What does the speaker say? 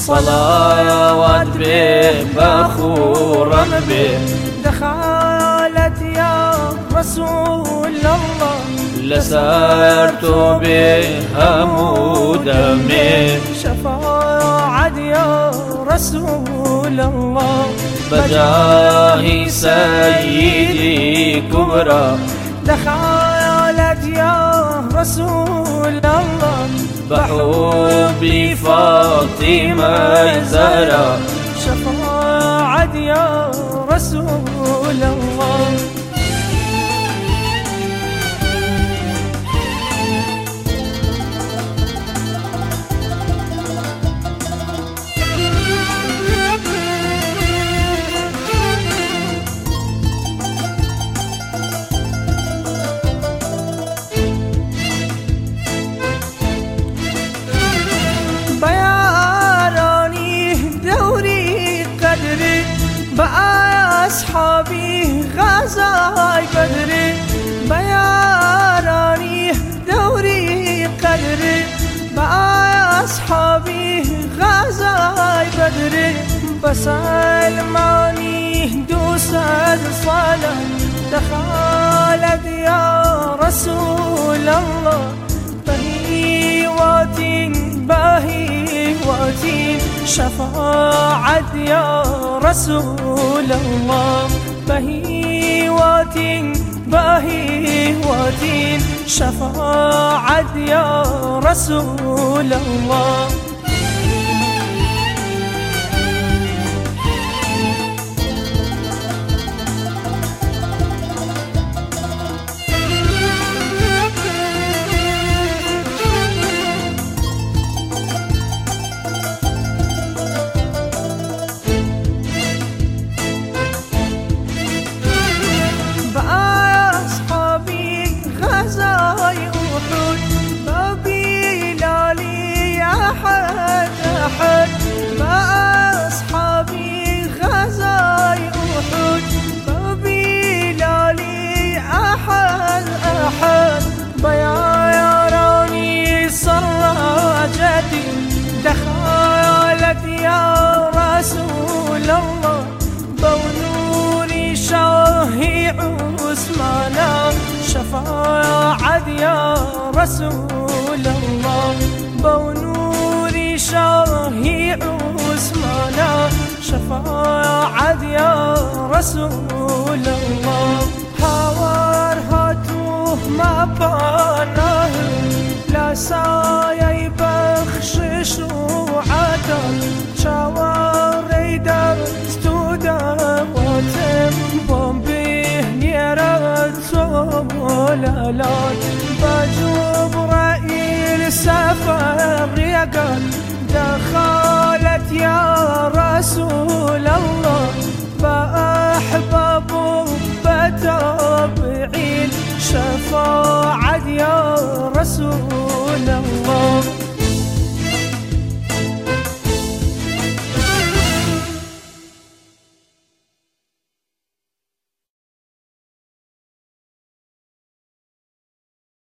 صلوات به فخورا به دخلت يا رسول الله لسرت بهم دمي شفاعة يا رسول الله بجاه سيدي كبرى دخلت يا رسول الله بحب فاطمة زهرا شفاعة يا رسول الله بأصحابي غزاي بدري بياراني دوري قدري بأصحابي غزاي بدري بسلماني دوسد صلاة دخلت يا رسول الله بهيواتين شفاعة يا رسول الله بهيواتين شفاعة يا رسول الله بأصحابي غزاي أحد ببلالي أحد بياراني سراجتي دخلت يا رسول الله بونوري شاهي عثمان شفاعة يا رسول الله بونوري شاهي عثمان شفاعة يا رسول الله هوار هاتوه ما باناه لا سايا بخشش وعدل شواري دستودا واتم بومبيه نيرت ولالات بجبرائيل سفر يقال دخلت يا رسول الله بأحباب بتابعين شفاعة يا رسول